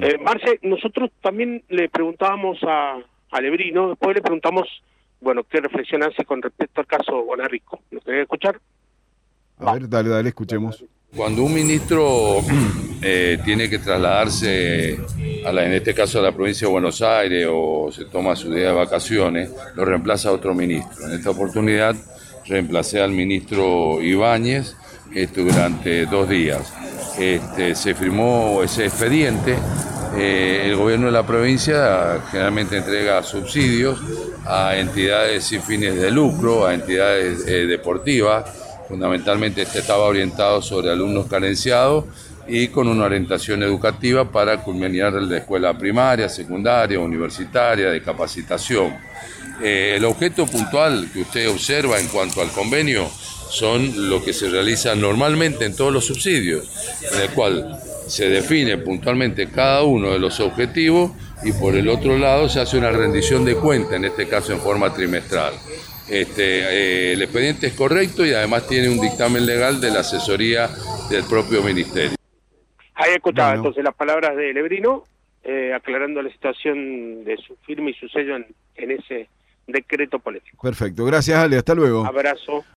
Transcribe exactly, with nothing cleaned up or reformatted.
Eh, Marce, nosotros también le preguntábamos a, a Lebrino, después le preguntamos, bueno, qué reflexión hace con respecto al caso Bonarrico. ¿Lo querés escuchar? A Va. ver, dale, dale, escuchemos. Cuando un ministro eh, tiene que trasladarse, a la, en este caso a la provincia de Buenos Aires, o se toma su día de vacaciones, lo reemplaza otro ministro. En esta oportunidad reemplacé al ministro Ibáñez este, durante dos días. Este, se firmó ese expediente. Eh, el gobierno de la provincia generalmente entrega subsidios a entidades sin fines de lucro, a entidades eh, deportivas. Fundamentalmente este estaba orientado sobre alumnos carenciados y con una orientación educativa para culminar la escuela primaria, secundaria, universitaria, de capacitación. Eh, el objeto puntual que usted observa en cuanto al convenio son lo que se realiza normalmente en todos los subsidios, en el cual se define puntualmente cada uno de los objetivos y por el otro lado se hace una rendición de cuenta, en este caso en forma trimestral. Este, eh, el expediente es correcto y además tiene un dictamen legal de la asesoría del propio ministerio. Ahí escuchaba Bueno. entonces las palabras de Lebrino, eh, aclarando la situación de su firma y su sello en, en ese decreto polémico. Perfecto, gracias Ale, hasta luego. Abrazo.